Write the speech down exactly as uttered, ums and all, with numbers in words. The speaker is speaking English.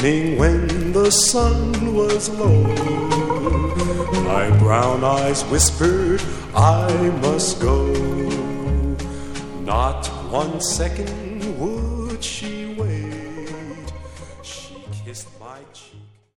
evening when the sun was low, my brown eyes whispered, I must go. Not one second would she